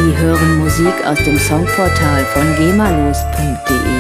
Sie hören Musik aus dem Songportal von gemalos.de.